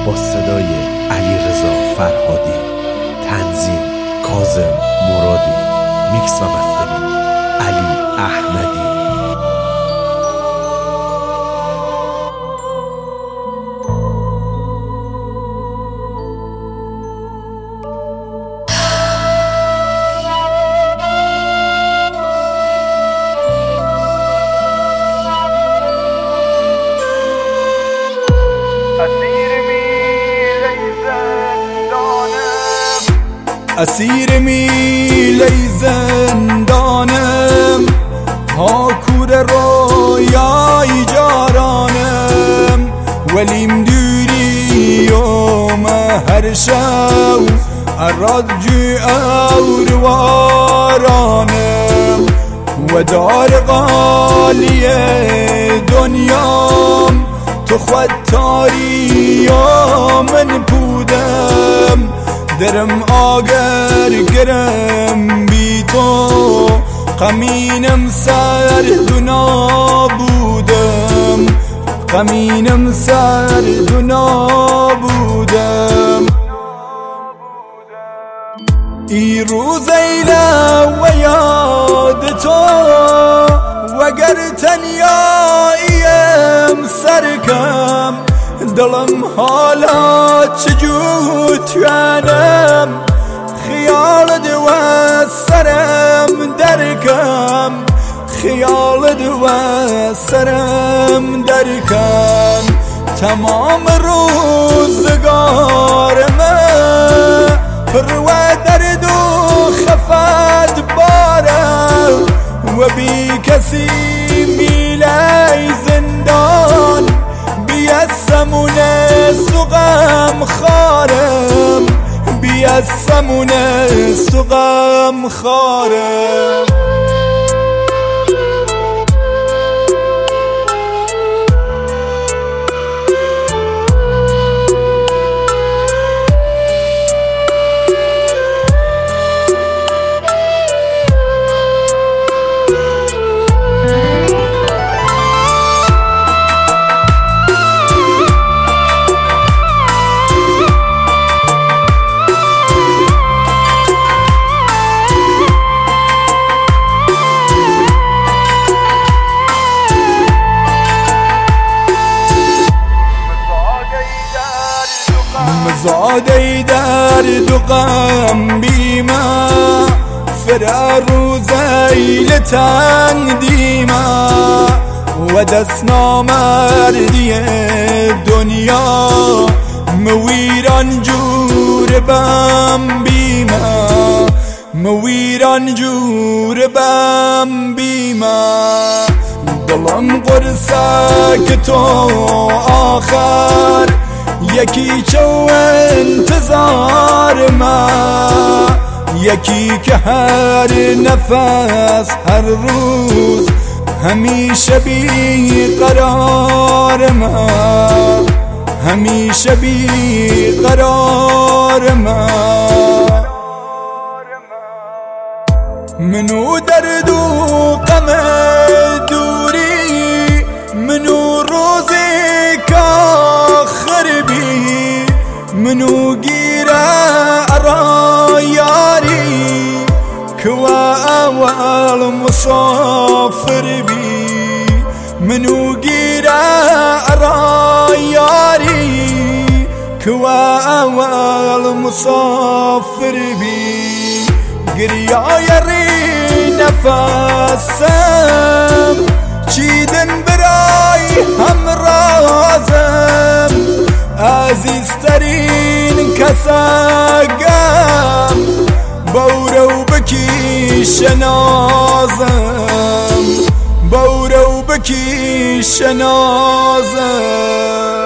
با صدای علیرضا فرهادی، تنظیم کاظم مرادی، میکس و مسترینگ علی احمدی. اسیر میله زندانم، ها کور رویای جارانم، ولیم دوریوم هر شو اراد جو اوروارانم، و دار غالی دنیام تو خود تاری من بودم، درم آگر گرم بی تو غمینم سردنا بودم، غمینم سردنا بودم. ای روز ایلا و یاد تو وگر تنیاییم سرکم، دلم حالا چجور توانم خیال دو سرم درکم، خیال دو سرم درکم. تمام روزگارم پر و درد و خفت بارم، و بی کسی میلی زندان بیاسمون سقم خارم، بیاسمون سقم خارم. زاده درد و غم بیما فرار روزی لتنگ دیما، و دست نامردی دنیا مویران جور بم بیما، مویران جور بم بیما. دلم قرصه که تو آخر یکی چو انتظار ما، یکی که هر نفس هر روز همیشه بی قرار ما، همیشه بی قرار ما. منو درد و غم دوری، منو روزی کاخر بی، منو گیره ارا یاری کوا اول مسافر بی، منو گیره ارا یاری کوا اول مسافر بی. گریای ری نفسم چیدن برای همرازم، عزیزترین کسگم بورو بکی شنازم، بورو بکی شنازم.